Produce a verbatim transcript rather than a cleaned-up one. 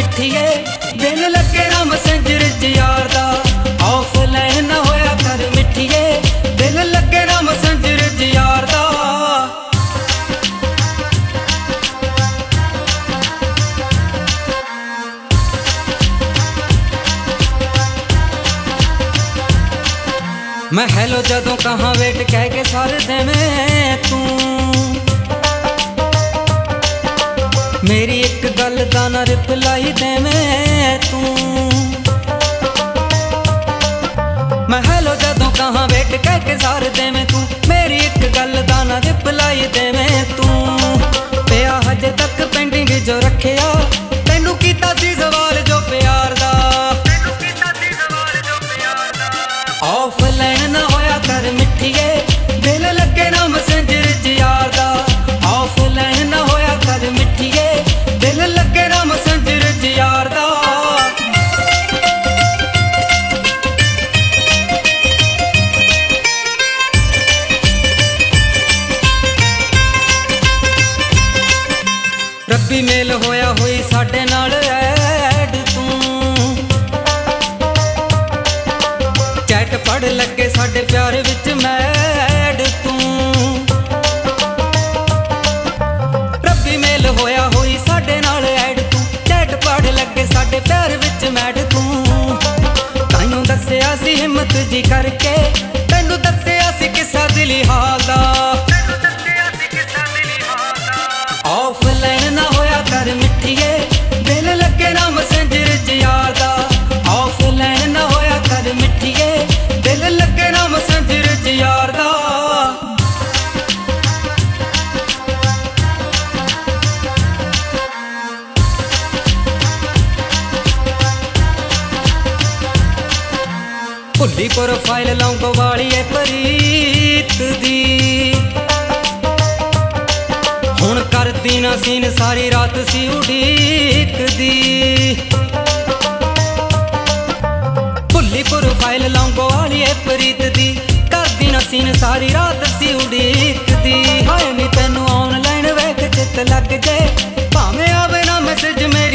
मिठिए दिल लगे ना मसंजर च यार दा। ऑफलाइन ना होया कर मिठिए दिल लगे ना मसंजर च यार दा। मैं हेलो जदों कहाँ वेट कह के सार देवें तू मेरी एक गल दा ना रिप्लाई देवें तू। मैं हेलो जदों कहाँ वेट कह के सार देवें तू मेरी एक गल दा ना रिप्लाई देवें तू। पिया हजे तक पेंडिंग जो रखिया तैनू कीता सी सवाल जो प्यार दा। ऑफलाइन ना होया कर मिठिए दिल लगे ना मसंजर च यार दा। ऑफलाइन ना होया कर मिठिए दिल लगे ना मसंजर च यार दा। रब्बी मेल होया हुई साडे नाल ऐड तू चैट पढ़ लगे साडे प्यार विच मैड तू। रब्बी मेल होया हुई साडे नाल ऐड तू चैट पढ़ लगे साडे प्यार विच मैड तू। ताइयों दस्सिया सी हिम्मत जी करके तैनू दस्सिया सी किस्सा दिली हाल दा। ऑफलाइन ना होया कर मिठिए दिल लगे ना मसंजर च यार दा। ऑफलाइन ना होया कर मिठिए दिल लगे ना मसंजर च यार दा। भुल्ली प्रोफाइल लौंगो वाली है प्रीत दी हुण करदी ना सीन सारी रात सी उड़ीक दी। भुल्ली प्रोफाइल लौंगो वाली है प्रीत दी करदी ना सीन सारी रात सी उड़ीक दी। हाय नी तैनू ऑनलाइन वेख चित लग जाए भावें आवे ना मैसेज मेरे